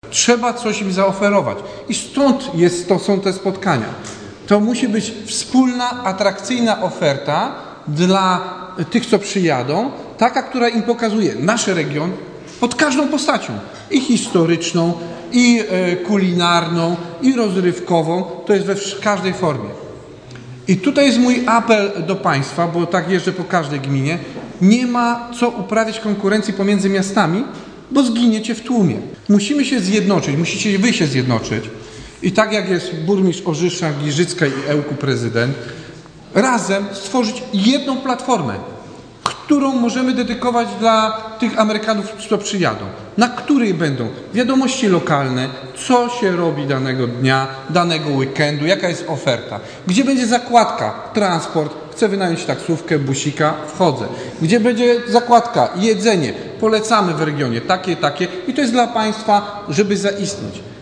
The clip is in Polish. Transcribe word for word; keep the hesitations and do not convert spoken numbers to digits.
Trzeba coś im zaoferować. I stąd jest, to są te spotkania. To musi być wspólna, atrakcyjna oferta dla tych, co przyjadą, taka, która im pokazuje nasz region pod każdą postacią. I historyczną, i kulinarną, i rozrywkową. To jest we każdej formie. I tutaj jest mój apel do Państwa, bo tak jeżdżę po każdej gminie. Nie ma co uprawiać konkurencji pomiędzy miastami, bo zginiecie w tłumie. Musimy się zjednoczyć, musicie wy się zjednoczyć. I tak jak jest burmistrz Orzysza, Giżycka i Ełku prezydent, razem stworzyć jedną platformę, którą możemy dedykować dla tych Amerykanów, co przyjadą. Na której będą wiadomości lokalne, co się robi danego dnia, danego weekendu, jaka jest oferta. Gdzie będzie zakładka, transport, chcę wynająć taksówkę, busika, wchodzę. Gdzie będzie zakładka, jedzenie, polecamy w regionie, takie, takie. I to jest dla Państwa, żeby zaistnieć.